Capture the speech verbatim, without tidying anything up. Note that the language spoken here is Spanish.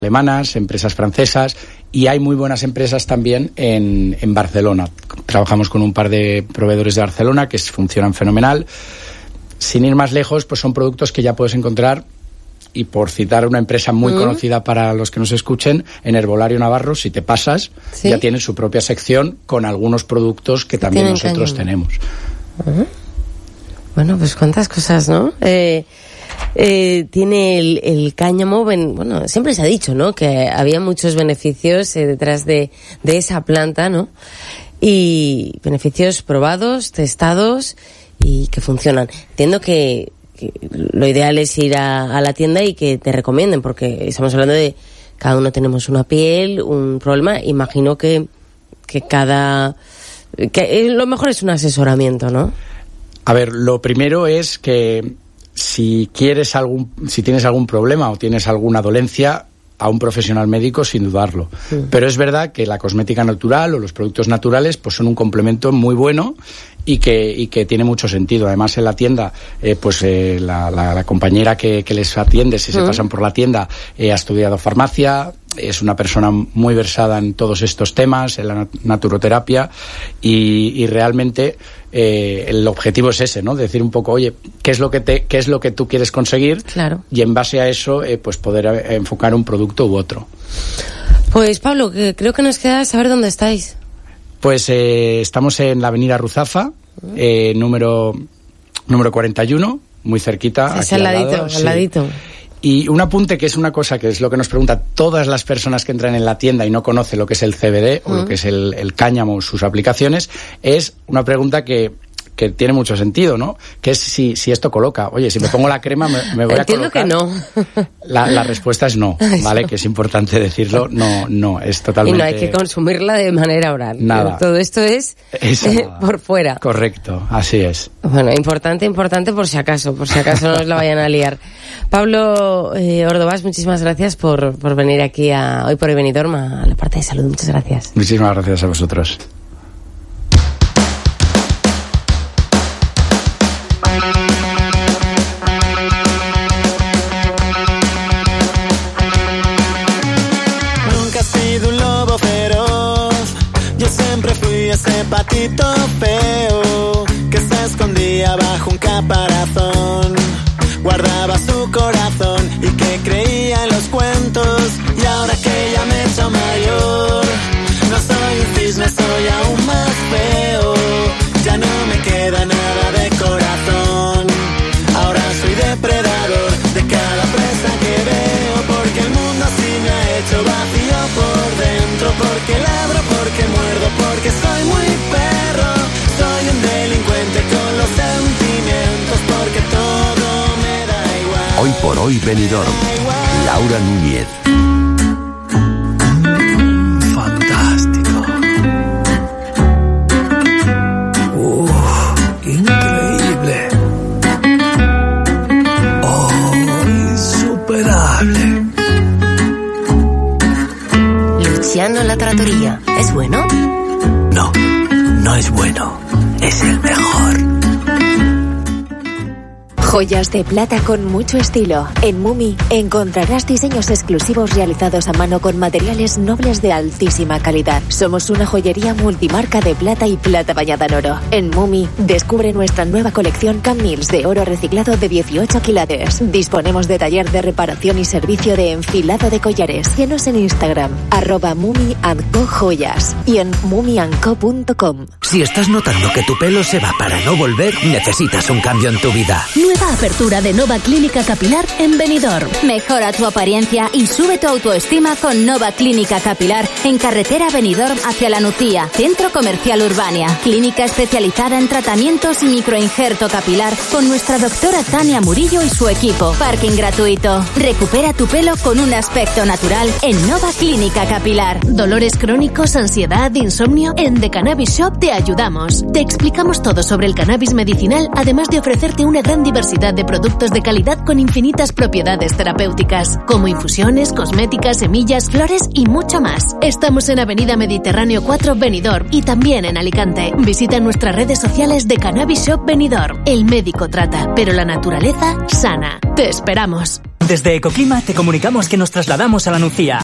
alemanas, empresas francesas, y hay muy buenas empresas también en, en Barcelona. Trabajamos con un par de proveedores de Barcelona que funcionan fenomenal. Sin ir más lejos, pues son productos que ya puedes encontrar, y por citar una empresa muy mm. conocida para los que nos escuchen, en Herbolario Navarro, si te pasas, ¿sí? ya tiene su propia sección con algunos productos que también nosotros cañón. tenemos. Uh-huh. Bueno, pues cuántas cosas, ¿no? Eh... Eh, tiene el, el cáñamo, bueno, siempre se ha dicho, ¿no?, que había muchos beneficios eh, detrás de, de esa planta, ¿no?, y beneficios probados, testados y que funcionan. Entiendo que, que lo ideal es ir a, a la tienda y que te recomienden, porque estamos hablando de cada uno tenemos una piel, un problema. Imagino que, que cada, que lo mejor es un asesoramiento, ¿no? A ver, lo primero es que si quieres algún, si tienes algún problema o tienes alguna dolencia, a un profesional médico, sin dudarlo. Sí. Pero es verdad que la cosmética natural o los productos naturales pues son un complemento muy bueno y que, y que tiene mucho sentido. Además, en la tienda, eh, pues eh, la, la, la compañera que, que les atiende, si uh-huh. se pasan por la tienda, eh, ha estudiado farmacia, es una persona muy versada en todos estos temas, en la naturoterapia, y, y realmente eh, el objetivo es ese, ¿no? Decir un poco, oye, ¿qué es lo que te, qué es lo que tú quieres conseguir? Claro. Y en base a eso, eh, pues poder enfocar un producto u otro. Pues Pablo, que creo que nos queda saber dónde estáis. Pues eh, estamos en la avenida Ruzafa, eh, número número cuarenta y uno, muy cerquita. Es al ladito, al, lado, al sí. ladito. Y un apunte, que es una cosa que es lo que nos preguntan todas las personas que entran en la tienda y no conocen lo que es el C B D uh-huh. o lo que es el, el cáñamo, sus aplicaciones, es una pregunta que que tiene mucho sentido, ¿no? Que es si, si esto coloca. Oye, si me pongo la crema, me, me voy Entiendo a colocar. Entiendo que no. La, la respuesta es no, ¿vale? Que es importante decirlo. No, no, es totalmente... Y no hay que consumirla de manera oral. Nada. Todo esto es eh, por fuera. Correcto, así es. Bueno, importante, importante por si acaso, por si acaso no os la vayan a liar. Pablo eh, Ordovás, muchísimas gracias por, por venir aquí a Hoy por Hoy Benidorm, a la parte de salud. Muchas gracias. Muchísimas gracias a vosotros. Ese patito feo que se escondía bajo un caparazón, guardaba su corazón y que creía en los cuentos. Y ahora que ya me he hecho mayor, no soy un cisne, soy aún más feo. Ya no me queda nada de corazón. Ahora soy depredador de cada presa que veo, porque el mundo así me ha hecho vacío por dentro. Porque ladro, porque muerdo, porque soy muy perro. Soy un delincuente con los sentimientos, porque todo me da igual. Hoy por Hoy Benidorm, Laura Núñez. Fantástico. Uf, increíble. Oh, insuperable. Luciano La Trattoria, ¿es bueno? No, no es bueno. Es el mejor. Joyas de plata con mucho estilo. En Mumi encontrarás diseños exclusivos realizados a mano con materiales nobles de altísima calidad. Somos una joyería multimarca de plata y plata bañada en oro. En Mumi descubre nuestra nueva colección Camils de oro reciclado de dieciocho quilates. Disponemos de taller de reparación y servicio de enfilado de collares. Síguenos en Instagram, arroba Mumi and Co Joyas, y en mumi and co punto com. Si estás notando que tu pelo se va para no volver, necesitas un cambio en tu vida. Nueva apertura de Nova Clínica Capilar en Benidorm. Mejora tu apariencia y sube tu autoestima con Nova Clínica Capilar en carretera Benidorm hacia La Nucía, Centro Comercial Urbania. Clínica especializada en tratamientos y microinjerto capilar con nuestra doctora Tania Murillo y su equipo. Parking gratuito. Recupera tu pelo con un aspecto natural en Nova Clínica Capilar. Dolores crónicos, ansiedad, insomnio. En The Cannabis Shop te ayudamos. Te explicamos todo sobre el cannabis medicinal, además de ofrecerte una gran diversidad de productos de calidad con infinitas propiedades terapéuticas, como infusiones, cosméticas, semillas, flores y mucho más. Estamos en Avenida Mediterráneo cuatro, Benidorm, y también en Alicante. Visita nuestras redes sociales de Cannabis Shop Benidorm. El médico trata, pero la naturaleza sana. Te esperamos. Desde Ecoclima te comunicamos que nos trasladamos a la Nucía.